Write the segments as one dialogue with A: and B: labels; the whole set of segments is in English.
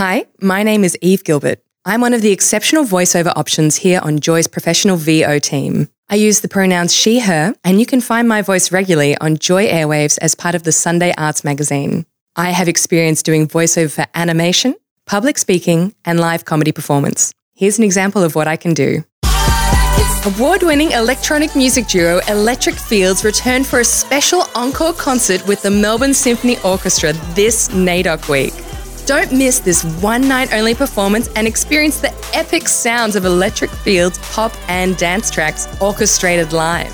A: Hi, my name is Eve Gilbert. I'm one of the exceptional voiceover options here on Joy's professional VO team. I use the pronouns she, her, and you can find my voice regularly on Joy Airwaves as part of the Sunday Arts magazine. I have experience doing voiceover for animation, public speaking, and live comedy performance. Here's an example of what I can do. Award-winning electronic music duo Electric Fields returned for a special encore concert with the Melbourne Symphony Orchestra this NAIDOC week. Don't miss this one-night-only performance and experience the epic sounds of Electric Fields' pop and dance tracks orchestrated live.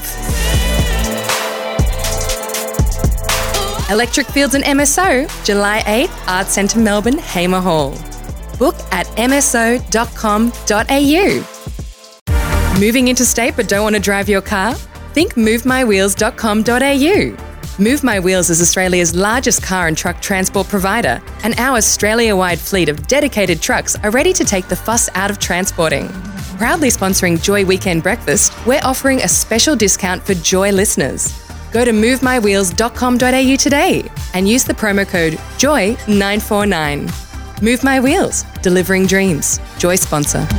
A: Electric Fields and MSO, July 8, Arts Centre Melbourne, Hamer Hall. Book at mso.com.au. Moving interstate but don't want to drive your car? Think movemywheels.com.au. Move My Wheels is Australia's largest car and truck transport provider, and our Australia-wide fleet of dedicated trucks are ready to take the fuss out of transporting. Proudly sponsoring Joy Weekend Breakfast, we're offering a special discount for Joy listeners. Go to movemywheels.com.au today and use the promo code JOY949. Move My Wheels, delivering dreams. Joy sponsor.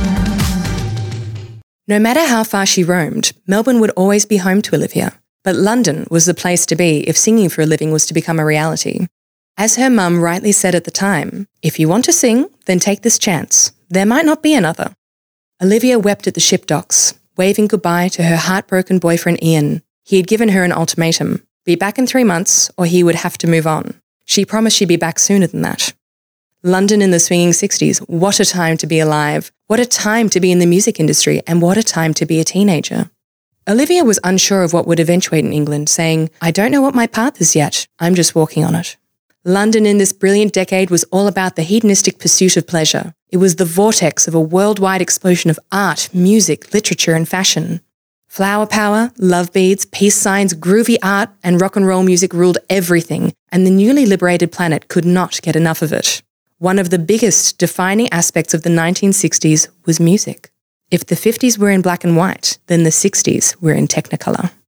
A: No matter how far she roamed, Melbourne would always be home to Olivia. But London was the place to be if singing for a living was to become a reality. As her mum rightly said at the time, if you want to sing, then take this chance. There might not be another. Olivia wept at the ship docks, waving goodbye to her heartbroken boyfriend Ian. He had given her an ultimatum, be back in 3 months or he would have to move on. She promised she'd be back sooner than that. London in the swinging 60s, what a time to be alive. What a time to be in the music industry, and what a time to be a teenager. Olivia was unsure of what would eventuate in England, saying, I don't know what my path is yet. I'm just walking on it. London in this brilliant decade was all about the hedonistic pursuit of pleasure. It was the vortex of a worldwide explosion of art, music, literature, and fashion. Flower power, love beads, peace signs, groovy art, and rock and roll music ruled everything, and the newly liberated planet could not get enough of it. One of the biggest defining aspects of the 1960s was music. If the 50s were in black and white, then the 60s were in Technicolor.